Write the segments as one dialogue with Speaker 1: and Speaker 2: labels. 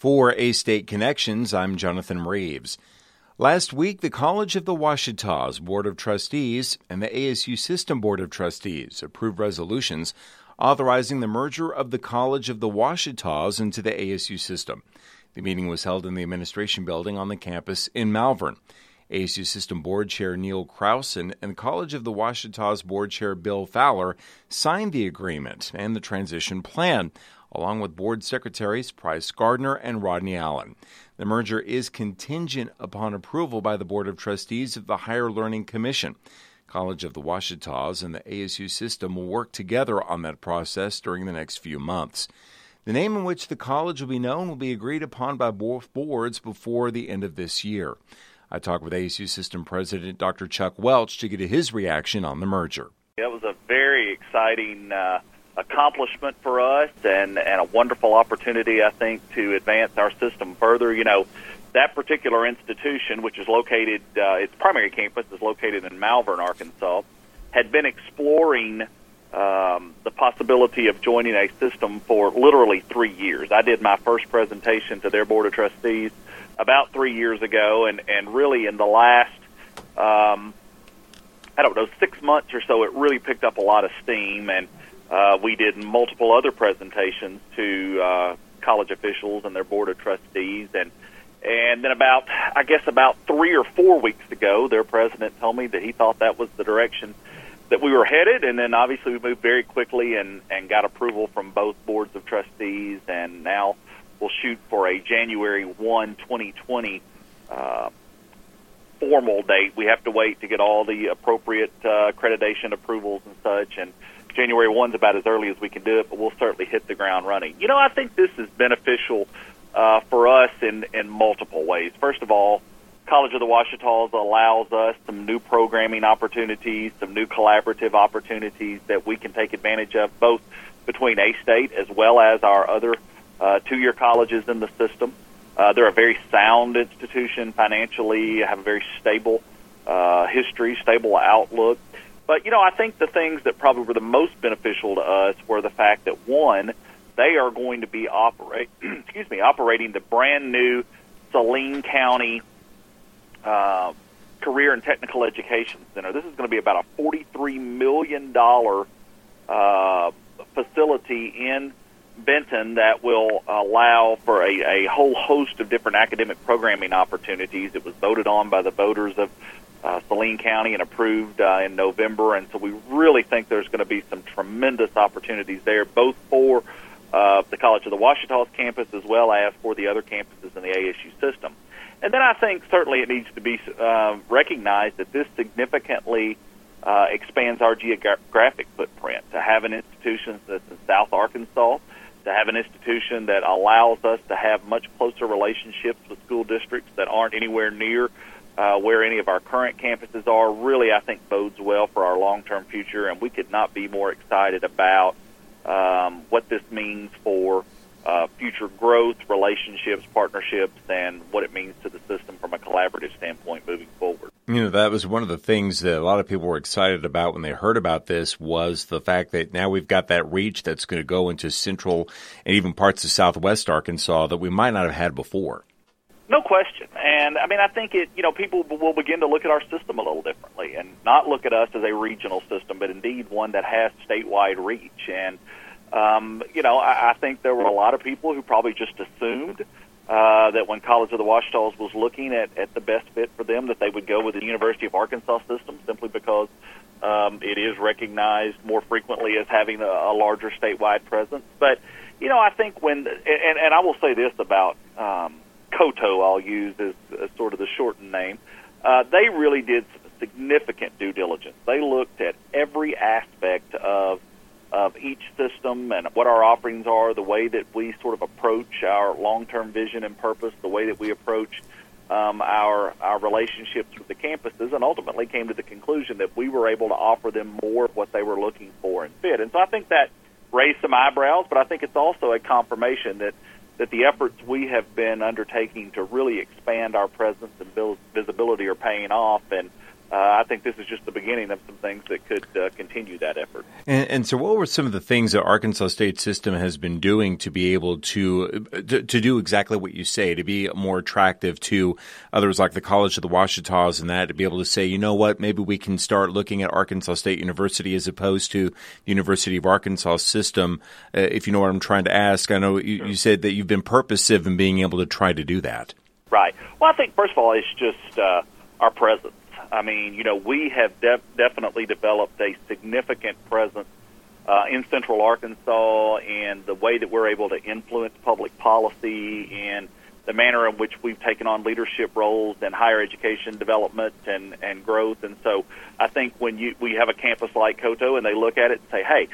Speaker 1: For A-State Connections, I'm Jonathan Reeves. Last week, the College of the Ouachitas Board of Trustees and the ASU System Board of Trustees approved resolutions authorizing the merger of the College of the Ouachitas into the ASU system. The meeting was held in the administration building on the campus in Malvern. ASU System Board Chair Neil Krausen and College of the Ouachitas Board Chair Bill Fowler signed the agreement and the transition plan, along with Board Secretaries Price Gardner and Rodney Allen. The merger is contingent upon approval by the Board of Trustees of the Higher Learning Commission. College of the Ouachitas and the ASU system will work together on that process during the next few months. The name in which the college will be known will be agreed upon by both boards before the end of this year. I talked with ASU System President Dr. Chuck Welch to get his reaction on the merger.
Speaker 2: It was a very exciting accomplishment for us and a wonderful opportunity, I think, to advance our system further. You know, that particular institution, which is located, its primary campus is located in Malvern, Arkansas, had been exploring the possibility of joining a system for literally 3 years. I did my first presentation to their Board of Trustees about 3 years ago, and really in the last, 6 months or so, it really picked up a lot of steam, and we did multiple other presentations to college officials and their Board of Trustees, and then about 3 or 4 weeks ago, their president told me that he thought that was the direction that we were headed, and then obviously we moved very quickly and got approval from both Boards of Trustees, and now we'll shoot for a January 1, 2020 formal date. We have to wait to get all the appropriate accreditation approvals and such, and January 1 is about as early as we can do it, but we'll certainly hit the ground running. You know, I think this is beneficial for us in multiple ways. First of all, College of the Ouachitas allows us some new programming opportunities, some new collaborative opportunities that we can take advantage of, both between A-State as well as our other two-year colleges in the system. They're a very sound institution financially, have a very stable history, stable outlook. But, you know, I think the things that probably were the most beneficial to us were the fact that, one, they are going to be operating the brand-new Saline County Career and Technical Education Center. This is going to be about a $43 million facility in Benton that will allow for a whole host of different academic programming opportunities. It was voted on by the voters of Saline County and approved in November, and so we really think there's going to be some tremendous opportunities there, both for the College of the Ouachitas campus as well as for the other campuses in the ASU system. And then I think certainly it needs to be recognized that this significantly expands our geographic footprint. To have an institution that's in South Arkansas, to have an institution that allows us to have much closer relationships with school districts that aren't anywhere near where any of our current campuses are, really I think bodes well for our long-term future, and we could not be more excited about what this means for future growth, relationships, partnerships, and what it means to the system from a collaborative standpoint moving forward.
Speaker 1: You know, that was one of the things that a lot of people were excited about when they heard about this, was the fact that now we've got that reach that's going to go into central and even parts of southwest Arkansas that we might not have had before.
Speaker 2: No question. And, I mean, I think people will begin to look at our system a little differently and not look at us as a regional system, but indeed one that has statewide reach. And, I think there were a lot of people who probably just assumed that when College of the Ouachitas was looking at the best fit for them, that they would go with the University of Arkansas system simply because it is recognized more frequently as having a larger statewide presence. But, I think and I will say this about COTO, I'll use as sort of the shortened name, they really did significant due diligence. They looked at every aspect of each system and what our offerings are, the way that we sort of approach our long-term vision and purpose, the way that we approach our relationships with the campuses, and ultimately came to the conclusion that we were able to offer them more of what they were looking for and fit. And so I think that raised some eyebrows, but I think it's also a confirmation that the efforts we have been undertaking to really expand our presence and build visibility are paying off. And I think this is just the beginning of some things that could continue that effort.
Speaker 1: And so what were some of the things that Arkansas State System has been doing to be able to do exactly what you say, to be more attractive to others like the College of the Washitas and that, to be able to say, you know what, maybe we can start looking at Arkansas State University as opposed to the University of Arkansas System, if you know what I'm trying to ask. I know you said that you've been purposive in being able to try to do that.
Speaker 2: Right. Well, I think, first of all, it's just our presence. I mean, we have definitely developed a significant presence in Central Arkansas, and the way that we're able to influence public policy and the manner in which we've taken on leadership roles in higher education development and growth. And so I think when we have a campus like Coteau and they look at it and say, hey,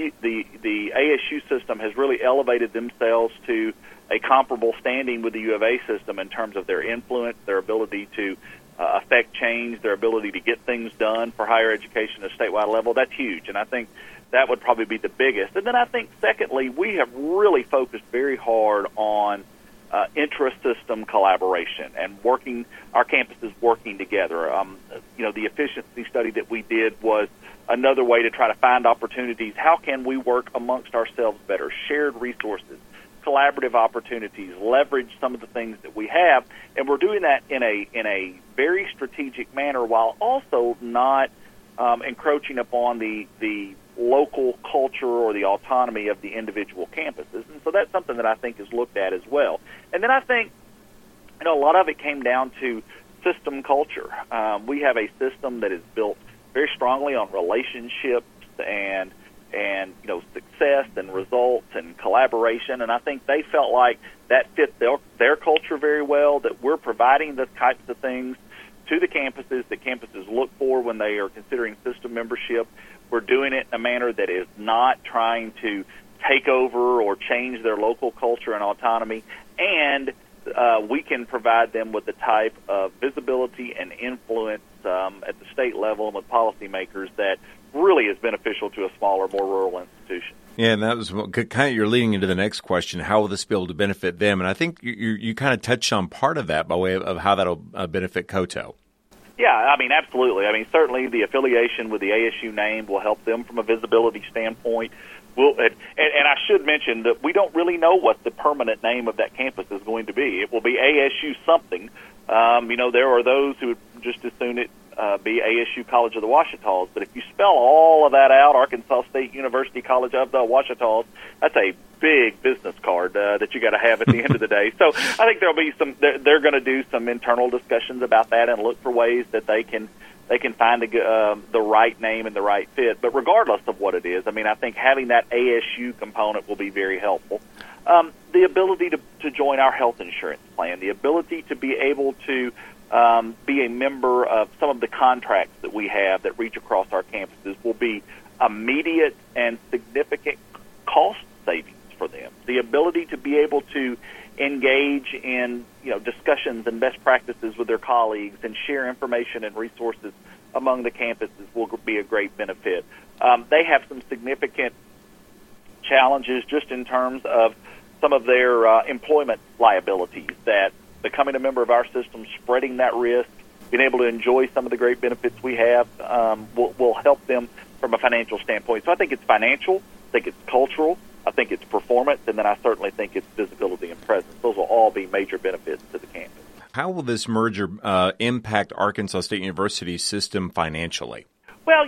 Speaker 2: the ASU system has really elevated themselves to a comparable standing with the U of A system in terms of their influence, their ability to affect change, their ability to get things done for higher education at a statewide level, that's huge. And I think that would probably be the biggest. And then I think, secondly, we have really focused very hard on intra-system collaboration and our campuses working together. The efficiency study that we did was another way to try to find opportunities. How can we work amongst ourselves better? Shared resources, collaborative opportunities, leverage some of the things that we have, and we're doing that in a very strategic manner while also not encroaching upon the local culture or the autonomy of the individual campuses. And so that's something that I think is looked at as well. And then I think, a lot of it came down to system culture. We have a system that is built very strongly on relationships and success and results and collaboration, and I think they felt like that fit their culture very well, that we're providing the types of things to the campuses that campuses look for when they are considering system membership. We're doing it in a manner that is not trying to take over or change their local culture and autonomy, and we can provide them with the type of visibility and influence at the state level and with policymakers that really is beneficial to a smaller, more rural institution.
Speaker 1: Yeah, and that was kind of you're leading into the next question: how will this be able to benefit them? And I think you kind of touched on part of that by way of how that'll benefit Coteau.
Speaker 2: Yeah, I mean, absolutely. I mean, certainly the affiliation with the ASU name will help them from a visibility standpoint. And I should mention that we don't really know what the permanent name of that campus is going to be. It will be ASU something. There are those who would just as soon it be ASU College of the Washitas. But if you spell all of that out, Arkansas State University College of the Washitas, that's a big business card that you got to have at the end of the day. So I think there'll be they're going to do some internal discussions about that and look for ways that they can find the right name and the right fit. But regardless of what it is, I mean, I think having that ASU component will be very helpful. The ability to join our health insurance plan, the ability to be able to be a member of some of the contracts that we have that reach across our campuses will be immediate and significant cost savings for them. The ability to be able to engage in discussions and best practices with their colleagues and share information and resources among the campuses will be a great benefit. They have some significant challenges just in terms of some of their employment liabilities, that becoming a member of our system, spreading that risk, being able to enjoy some of the great benefits we have will help them from a financial standpoint. So I think it's financial, I think it's cultural, I think it's performance, and then I certainly think it's visibility and presence. Those will all be major benefits to the campus.
Speaker 1: How will this merger impact Arkansas State University's system financially?
Speaker 2: Well,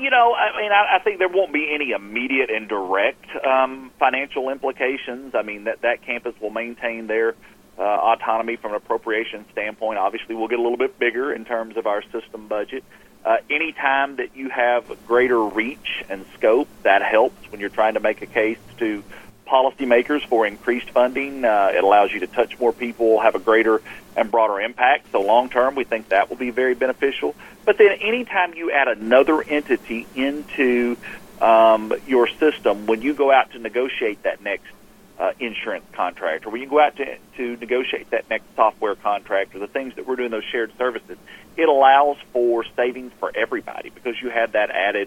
Speaker 2: I think there won't be any immediate and direct financial implications. I mean, that campus will maintain their autonomy from an appropriation standpoint. Obviously, we'll get a little bit bigger in terms of our system budget. Anytime that you have greater reach and scope, that helps when you're trying to make a case to policymakers for increased funding. It allows you to touch more people, have a greater and broader impact. So long term, we think that will be very beneficial. But then anytime you add another entity into your system, when you go out to negotiate that next insurance contract, or when you go out to negotiate that next software contract, or the things that we're doing, those shared services, it allows for savings for everybody because you have that added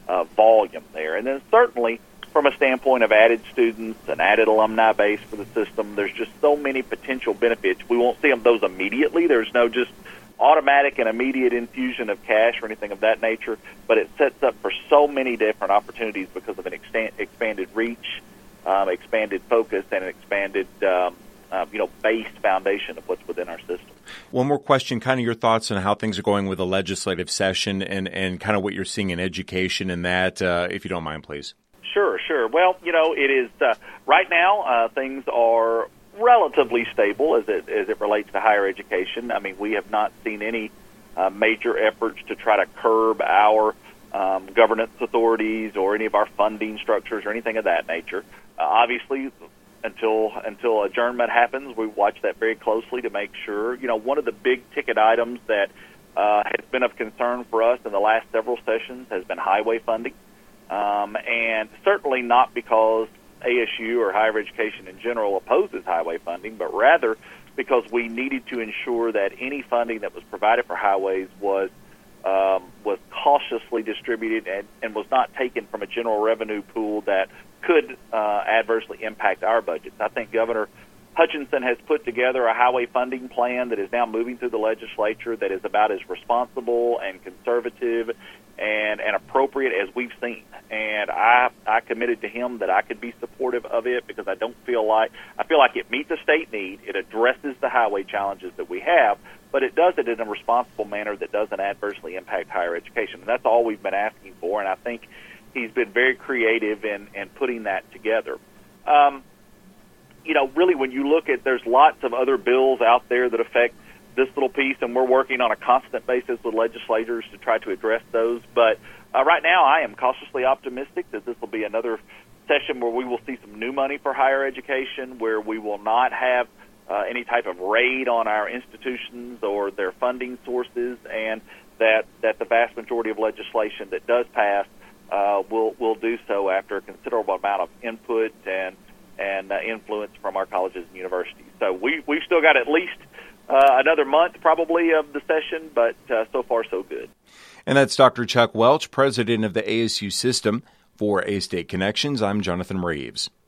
Speaker 2: volume there. And then certainly from a standpoint of added students and added alumni base for the system, there's just so many potential benefits. We won't see those immediately. There's no just automatic and immediate infusion of cash or anything of that nature, but it sets up for so many different opportunities because of an expanded reach, expanded focus, and an expanded based foundation of what's within our system.
Speaker 1: One more question, kind of your thoughts on how things are going with the legislative session and kind of what you're seeing in education and that, if you don't mind, please.
Speaker 2: Sure. Well, it is right now things are relatively stable as it relates to higher education. I mean, we have not seen any major efforts to try to curb our governance authorities or any of our funding structures or anything of that nature. Obviously, until adjournment happens, we watch that very closely to make sure. One of the big ticket items that has been of concern for us in the last several sessions has been highway funding, and certainly not because ASU or higher education in general opposes highway funding, but rather because we needed to ensure that any funding that was provided for highways was cautiously distributed and was not taken from a general revenue pool that could adversely impact our budgets. I think Governor Hutchinson has put together a highway funding plan that is now moving through the legislature that is about as responsible and conservative and appropriate as we've seen. And I committed to him that I could be supportive of it because I feel like it meets a state need, it addresses the highway challenges that we have, but it does it in a responsible manner that doesn't adversely impact higher education. And that's all we've been asking for, and I think he's been very creative in putting that together. Really, when you look at, there's lots of other bills out there that affect this little piece, and we're working on a constant basis with legislators to try to address those. But right now, I am cautiously optimistic that this will be another session where we will see some new money for higher education, where we will not have any type of raid on our institutions or their funding sources, and that the vast majority of legislation that does pass will do so after a considerable amount of input and influence from our colleges and universities. So we've still got at least another month probably of the session, but so far so good.
Speaker 1: And that's Dr. Chuck Welch, president of the ASU system. For A-State Connections, I'm Jonathan Reeves.